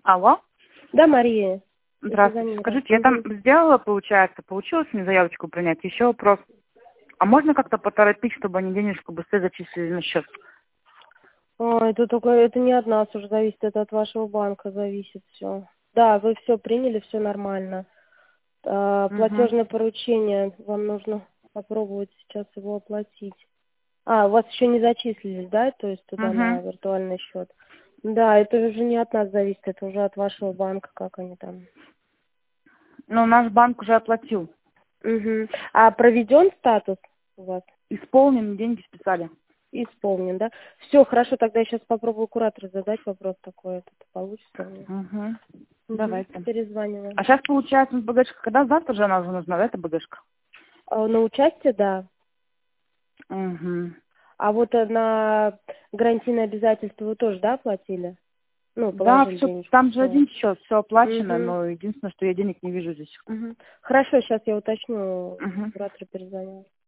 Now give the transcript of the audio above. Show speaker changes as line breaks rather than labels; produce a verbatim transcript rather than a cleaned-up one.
Алло.
Да, Мария.
Здравствуйте. Скажите, я там сделала, получается, получилось мне заявочку принять. Еще вопрос. А можно как-то поторопить, чтобы они денежку быстрее зачислили на счет?
А, это только, это не от нас уже зависит, это от вашего банка зависит все. Да, вы все приняли, все нормально. А,
Угу.
платежное поручение, вам нужно попробовать сейчас его оплатить. А, у вас еще не зачислились, да, то есть туда на
Угу.
виртуальный счет? Да, это уже не от нас зависит, это уже от вашего банка, как они там.
Ну, наш банк уже оплатил.
Угу. А проведен статус у вас?
Исполнен, деньги списали.
Исполнен, да? Все, хорошо, тогда я сейчас попробую куратору задать вопрос такой, это получится у меня.
Угу.
Угу.
Давайте.
Перезвоню вам.
А сейчас, получается, БГшка, когда завтра же она уже нужна, да, эта БГшка?
А, на участие, да.
Угу.
А вот э, на гарантийное обязательство вы тоже, да, платили? Ну,
Да,
положили
все,
денежку,
там же
все.
один счет, все оплачено,
Угу.
но единственное, что я денег не вижу здесь.
Угу. Хорошо, сейчас я уточню,
Угу.
куратору перезвоню.